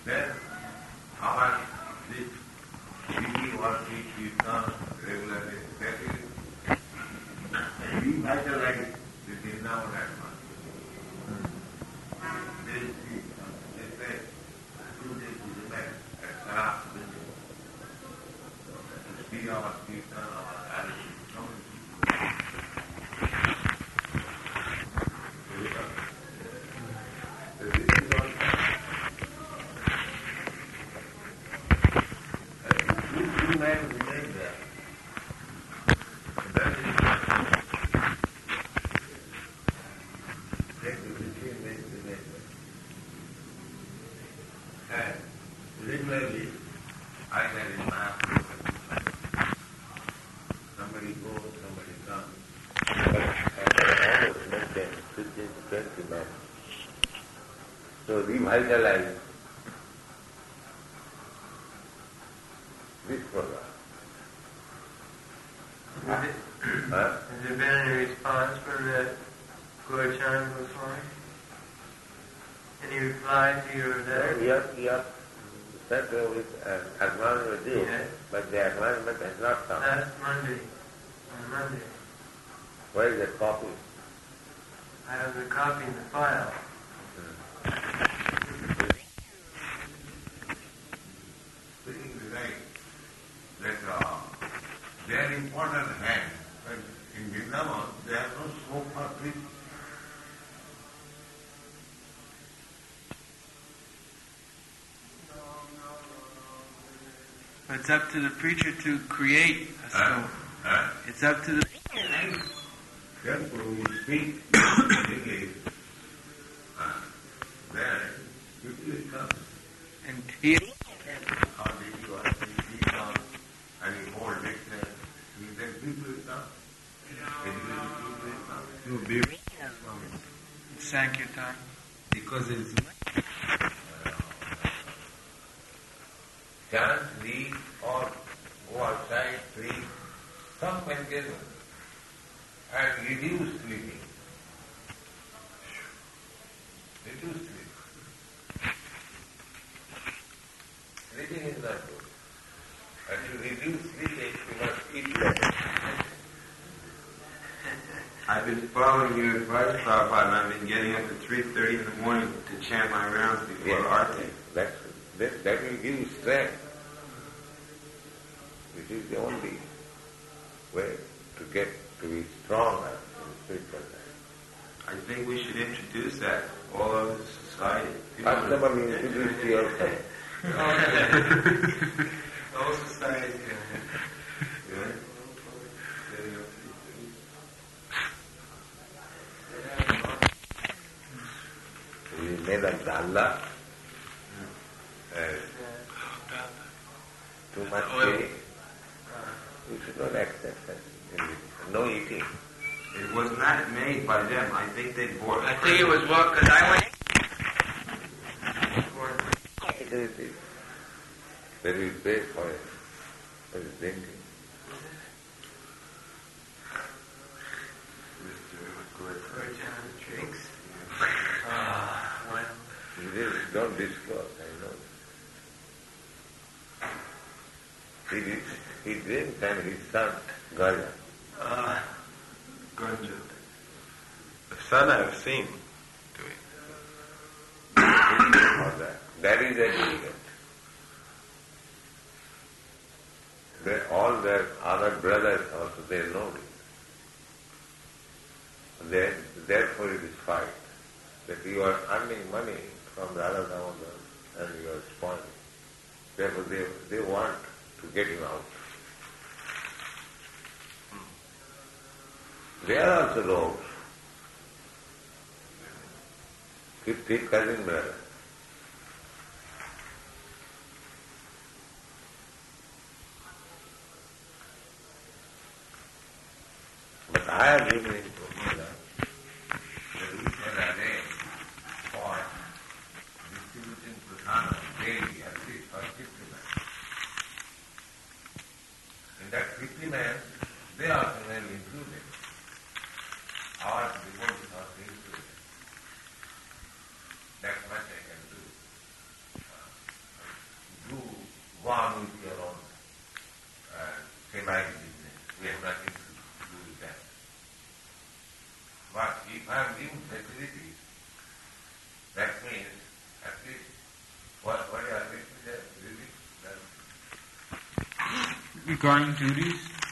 then our this reading or kirtan regularly, that is revitalize the Vrindavan atmosphere. They say, 2 days to the man at Saraf building, to see our kirtan, our attitude. Regularly, I had in my somebody goes, somebody comes. But I always maintain 15 to 20 men. So revitalize this program. Has there been any response from the Gauracharya Goswami? Any reply to your letter? Yes. That with acknowledgement due, yes. But the acknowledgement has not come. Last Monday. On Monday. Where is the copy? I have the copy in the file. Speaking right, that they are important hands, but in Vrindavan there are no sofa trees. It's up to the preacher to create a sofa. It's up to the... Therefore we speak English, then quickly comes. And he... How did you speak on any more dictionary? Then quickly comes. No, baby. Sankirtan. Because it's... Chant, read, or go outside, read, some maintenance, and reduce sleeping. Reduce sleeping. Sleeping is not good. And to reduce sleeping, you must eat less. I've been following your advice, Prabhupada, and I've been getting up at 3:30 in the morning to chant my rounds before Arti. That will give you strength. This is the only way to get to be stronger in spiritual life. I think we should introduce that all over society. First of all, you introduce to yourself. All society. We made a dalla. Too much cake. You should not accept that. No eating. It was not made by them. I think they bought it. I think it was what, because I went... There is base for it. There is drinking. Gauracharya drinks. Well. Don't disclose, I know. He drinks and his son, Gaja. Ganja. The son I have seen doing. That is illegal. All their other brothers also, they know it. Therefore it is fight. That you are earning money from the other Damodaras and you are spoiling. Therefore they want to get him out. They are also rogues. Fifth cousin brother. But I have given it to Buddha that we shall arrange for distributing prasana daily at least for 50 men. In that 50 men, they also may be included. Our devotees are included. That's much regarding duties?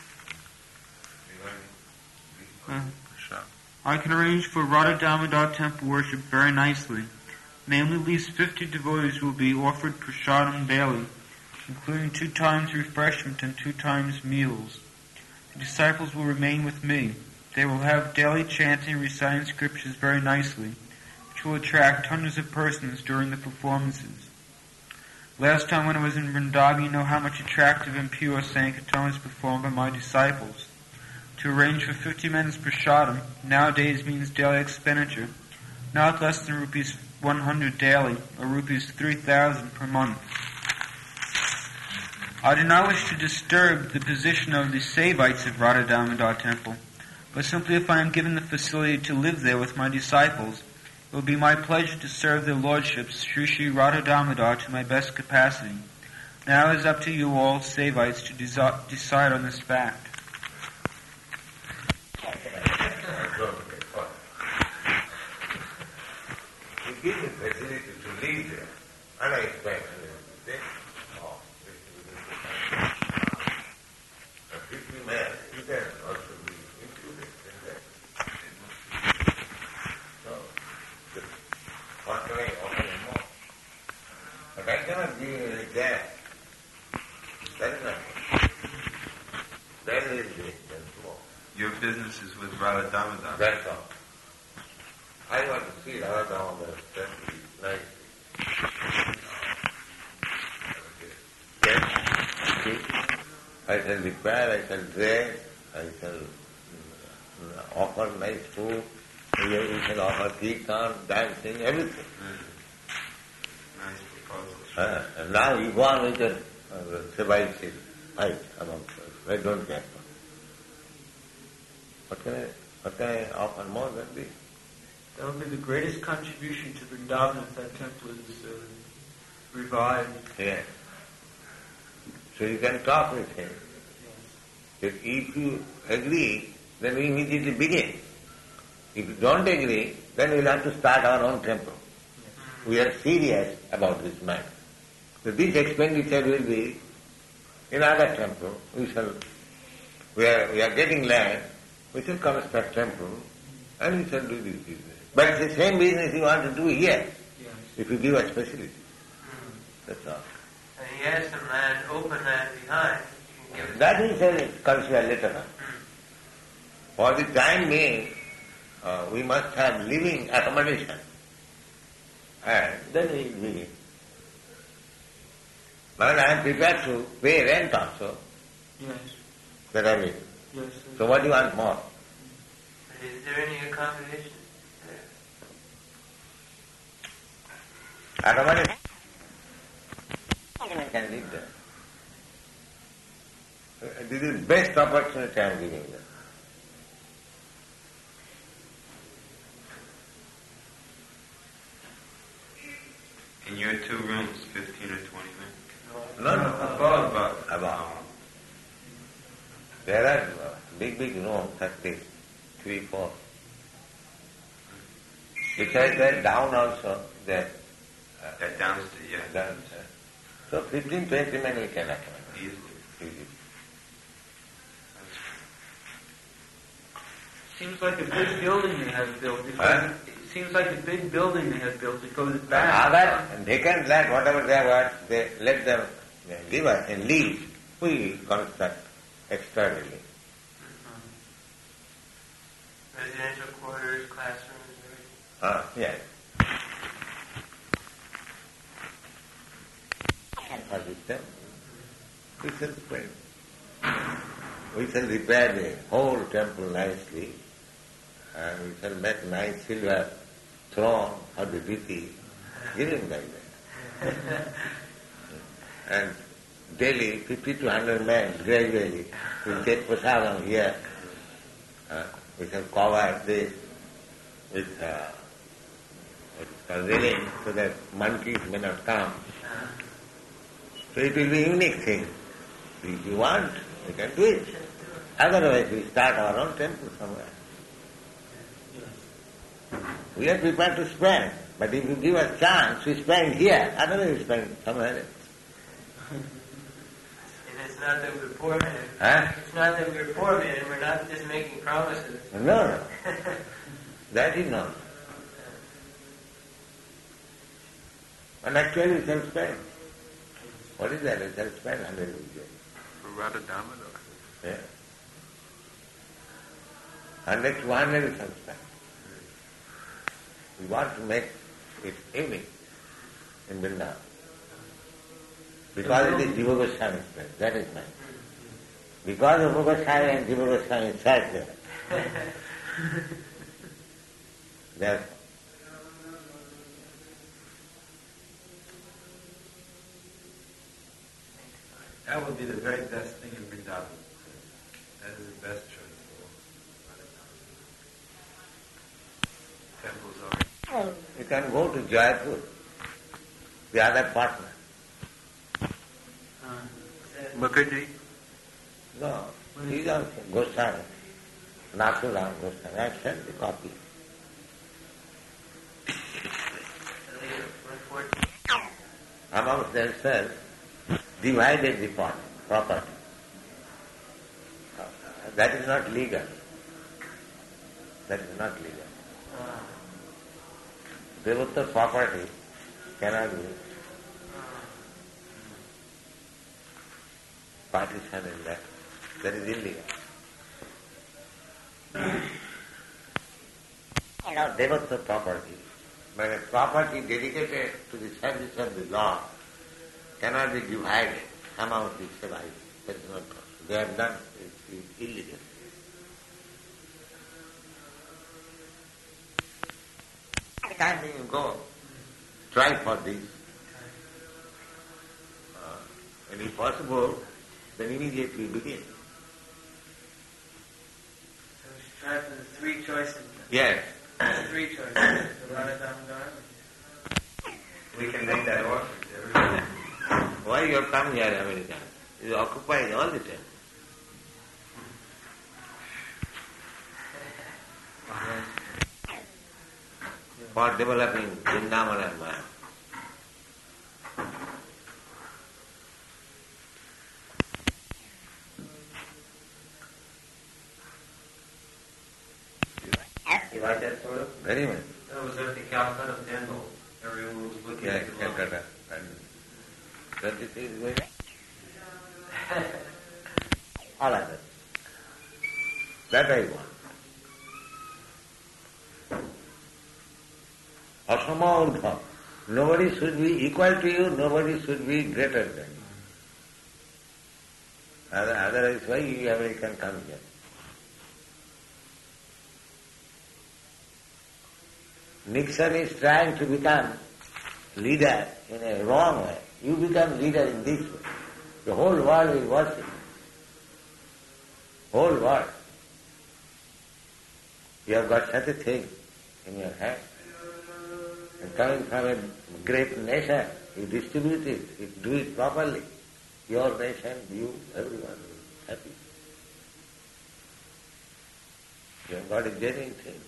I can arrange for Radha Damodar temple worship very nicely. Namely, at least 50 devotees will be offered prasadam daily, including 2 times refreshment and 2 times meals. The disciples will remain with me. They will have daily chanting and reciting scriptures very nicely, which will attract hundreds of persons during the performances. Last time when I was in Vrindavan, you know how much attractive and pure Sankirtan is performed by my disciples. To arrange for 50 men's prasadam nowadays means daily expenditure, not less than rupees 100 daily, or rupees 3,000 per month. I do not wish to disturb the position of the Sevites of Radha Damodar temple, but simply if I am given the facility to live there with my disciples, it will be my pleasure to serve their lordships, Sri Sri Radha Damodar, to my best capacity. Now it is up to you all, Sevites, to decide on this fact. You give the facility to live there, unexpected. A 50 man, you can also be included in that. So, what can I offer more? But I cannot give you like that. That is not. That is it, that's more. Your business is with Radha Damodar. That's all. I want to see Radha Damodar very nicely. Yes. See? I shall repair, I shall dress, I shall offer nice food, we shall offer kirtan, dancing, everything. Nice proposal. And now you go on with your Sevites fight amongst us. I don't care. What can I offer more than this? That would be the greatest contribution to Vrindavan if that temple is revived. Yes. So you can talk with him. Yes. If you agree, then we immediately begin. If you don't agree, then we'll have to start our own temple. Yes. We are serious about this matter. So this expenditure will be in other temple. We are getting land, we shall construct temple, and we shall do this business. But it's the same business you want to do here, Yes. if you give us facility. That's all. And he has some land, open land behind. You can give it. That we shall consider later on. For the time being, we must have living accommodation. And then we begin. But I am prepared to pay rent also. Yes. That I mean. Yes. So what do you want more? But is there any accommodation there? Accommodation? I can live there. This is the best opportunity I am giving them. In your 2 rooms, 15 or 20 men? No. Above. There are big rooms, 30, 3, 4. Besides that, down also, there. That downstairs, yeah. Downstairs. So 15, 20 men we can accommodate. Easily. Seems like a big building they have built. Huh? It seems like a big building they have built. It goes back. Other vacant land, whatever they want, they let them give us and leave. We construct externally. Residential quarters, classrooms, everything. Yes. For this temple, we shall spend. We shall repair the whole temple nicely, and we shall make nice silver throne for the deity, given like that. And daily 50 to 100 men gradually will take prasadam here. We shall cover this with railing so that monkeys may not come. So it will be a unique thing. If you want, we can do it. Otherwise we start our own temple somewhere. We are prepared to spend, but if you give us chance, we spend here, otherwise we spend somewhere else. In a It's not that we're poor men. Huh? It's not that we're poor men. We're not just making promises. No. That is not. And actually self-spent. What is that? Self-spent 100 rupees. For Radha Damodar. Yeah. 100 to 100 is self-spent. We want to make it unique in Vrindavan. Because it is Jiva Goswami's place. That is mine. Because of Rupa Goswami and Jiva Goswami sat there. Therefore, that would be the very best thing in Vrindavan. That is the best choice for temples are. you can go to Jaipur, the other partner. Mukherjee? No, he is also Goswami, Nathuram Goswami. I have sent the copy. Amongst themselves, divided the property. That is not legal. That is not legal. Devata property cannot be partition in that. That is illegal. Devata property, but a property dedicated to the service of the Lord cannot be divided among the survivors. That is not possible. They have done it is illegal. Time you go, try for this. And if possible, then immediately begin. So we should try for the three choices. Yes. Three choices. The Radha Damodar. We can make that offer to everybody. Why you have come here, America? You are occupied all the time. For developing Vrindavan and Maya. You like that sort of? Very much. That was at the Calcutta Temple. Everyone was looking Yeah, at the Lord. Calcutta. And 23 is going all others. That I want. Asama urdha. Nobody should be equal to you, nobody should be greater than you. Otherwise, why you American come here? Nixon is trying to become leader in a wrong way. You become leader in this way. The whole world will worship you. Whole world. You have got such a thing in your hand. And coming from a great nation, you distribute it, you do it properly. Your nation, you, everyone is happy. You have got a genuine thing.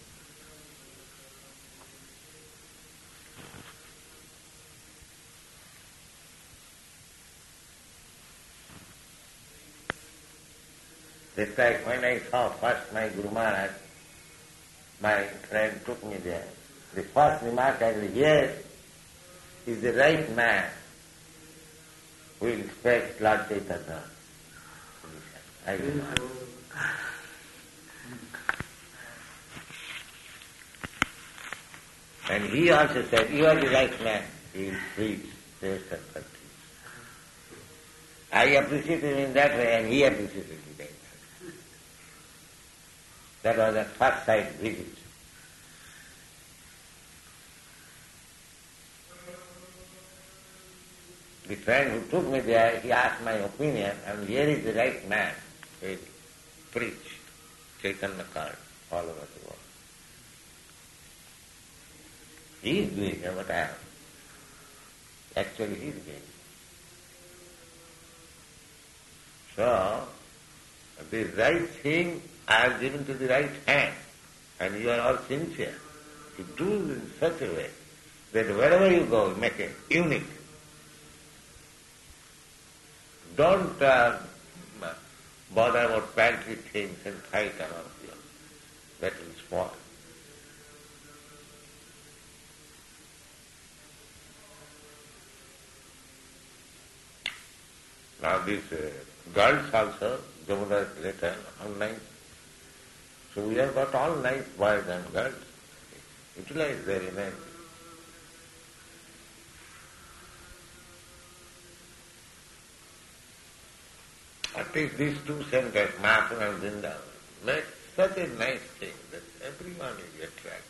That's like when I saw first my Guru Maharaj, my friend took me there. The first remark I said, yes, he's the right man who will respect Lord Chaitanya. I remarked. And he also said, you are the right man, he will preach rest and practice. I appreciated him in that way and he appreciated me in that way. That was a first sight visit. The friend who took me there, he asked my opinion, and here is the right man who will preach Chaitanya card all over the world. He is doing what I am. Actually, he is doing. So, the right thing I have given to the right hand, and you are all sincere. You do it in such a way that wherever you go, make it unique. Don't bother about paltry things and fight among you. That will spoil. Now these girls also, Jamuna's letter, how nice. So we have got all nice boys and girls. Utilize their energy. At least these two centers, Mathura and Vrindavan, make such a nice thing that everyone will be attracted.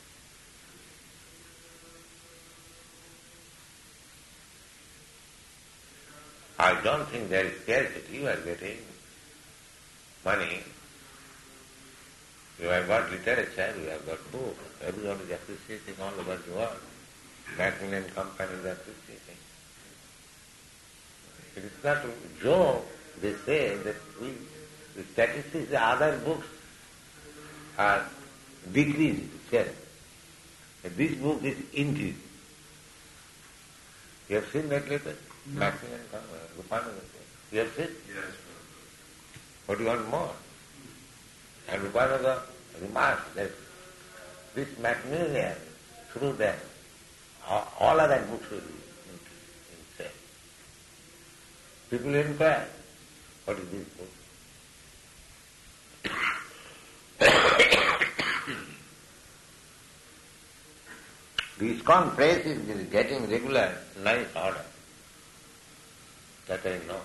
I don't think there is scarcity. You are getting money. You have got literature, you have got books. Everyone is appreciating all over the world. Macmillan Company is appreciating. It is not a joke. They say that the statistics, the other books are decreasing. This book is increasing. You have seen that letter? No. Macmillan Company, Rupananda. You have seen? Yes. What do you want more? And Rupananda remarks that this Macmillan, through them, all other books will be in sale. People inquire, what is this book? The ISKCON press is getting regular, nice order. That I know.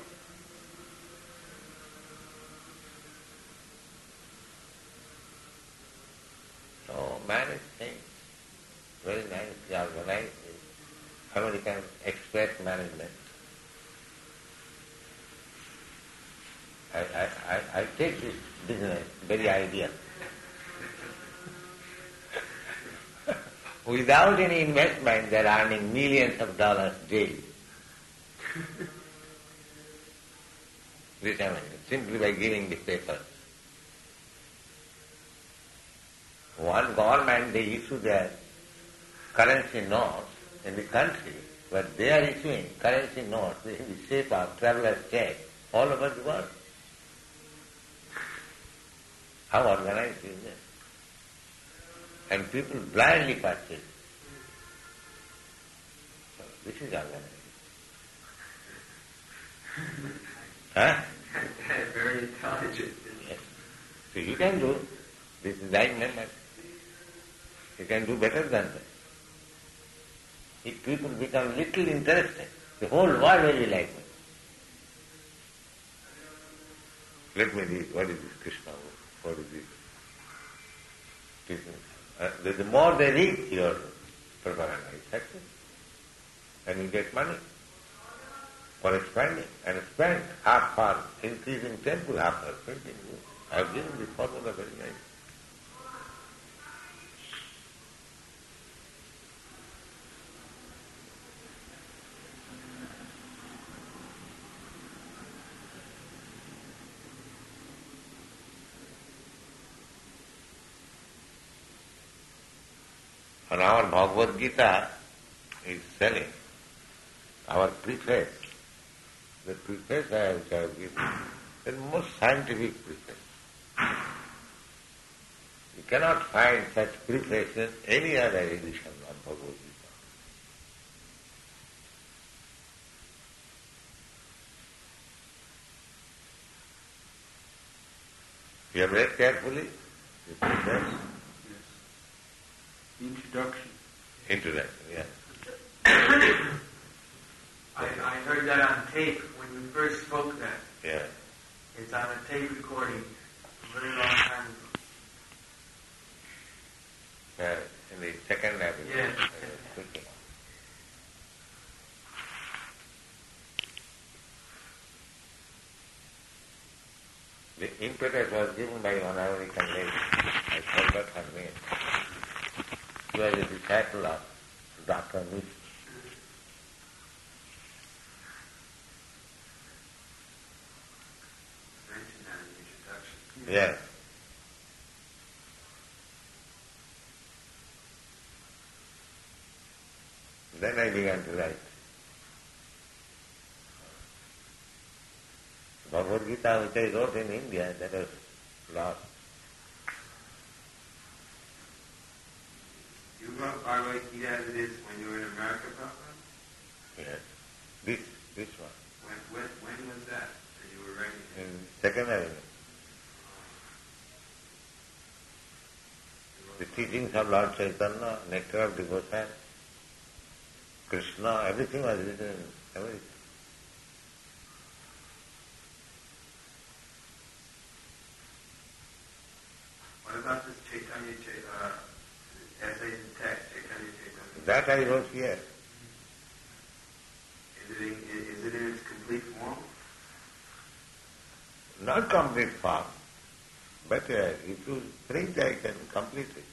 So manage things, very nicely organized, American express management. I take this business very ideal. Without any investment, they are earning millions of dollars daily. This I mean, simply by giving the papers. One government, they issue their currency notes in the country, but they are issuing currency notes in the shape of traveler's check all over the world. How organized is this? And people blindly purchase. So this is organized. Huh? Very intelligent. Yes. So you can do. This is right member. You can do better than that. If people become little interested, the whole world will be like me. Let me read. What is this Krishna? What is this? Krishna. The more they read your propaganda, is success. And you get money for expanding. And spend half for increasing temple, half for printing books. I have given this formula very nice. And our Bhagavad Gita is selling. Our preface, the preface which I have given, is the most scientific preface. You cannot find such prefaces in any other edition of Bhagavad Gita. You have read carefully the preface? Introduction. Introduction, yes. I heard that on tape when you first spoke that. Yeah. It's on a tape recording a very long time ago. In the second episode. Yeah. Speaking. The impetus was given by one American lady. I forgot her name. She was a disciple of Dr. Nietzsche. Mentioned that in the introduction. Yes. Then I began to write. Bhagavad Gita, which I wrote in India, that was lost. You wrote Bhagavad Gita as it is when you were in America, Prabhupada? Yes. This one. When was that you were writing it? In Second Avenue. The teachings of Lord Chaitanya, nectar of devotion, Krishna, everything was written, everything. What about this Chaitanya essays and text, Chaitanya Chaitanya? That I wrote here. Is it in its complete form? Not complete form, but if you print, I can complete it.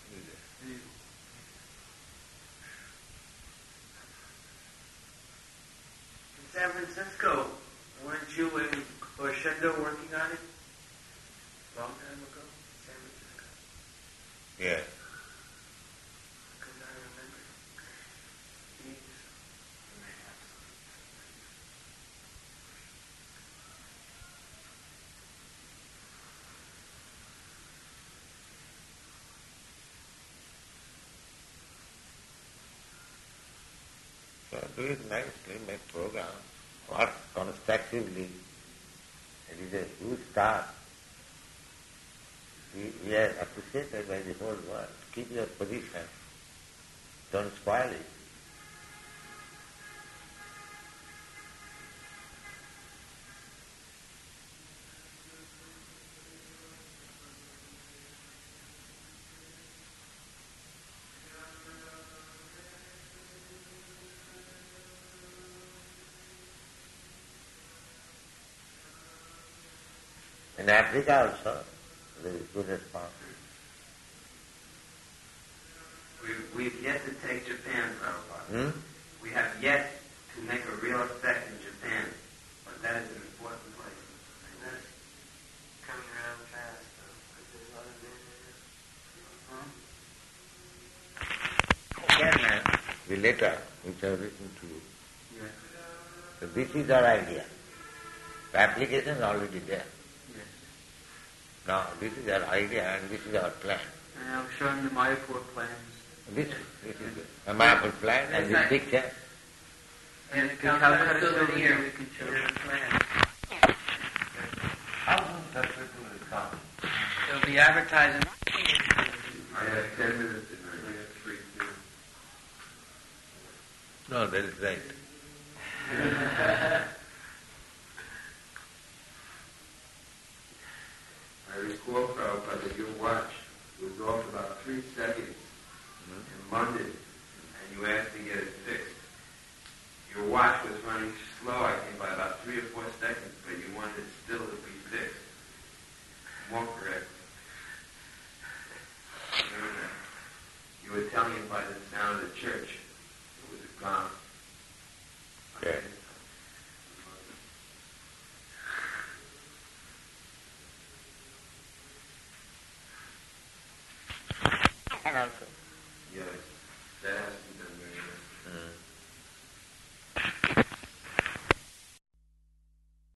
In San Francisco, weren't you and Oshendo working on it a long time ago? San Francisco? Yes. Because I remember. So do it nicely, make program, work constructively. It is a huge task. We are appreciated by the whole world. Keep your position. Don't spoil it. In Africa also, there is good response. We've yet to take Japan, Prabhupada. We have yet to make a real effect in Japan, but that is an important place. And that's coming around fast, though, because there's a lot of Again, the letter which I have written to you. Yes. So this is our idea. The application is already there. Yes. Now, this is our idea and this is our plan. And I'm showing the Mayapur plans. This is a map of plan and this picture. And the Calcutta souvenir, we can show the plan. How soon that people will come? They'll be advertising. I have 10 minutes and I have 3 too. No, that is right. I recall, Prabhupada, that your watch was off about 3 seconds in London, and you asked to get it fixed. Your watch was running slow, I think, by about 3 or 4 seconds, but you wanted it still to be fixed. More correct. Remember that? You were telling him by the sound of the church. It was a gong. Okay. And also,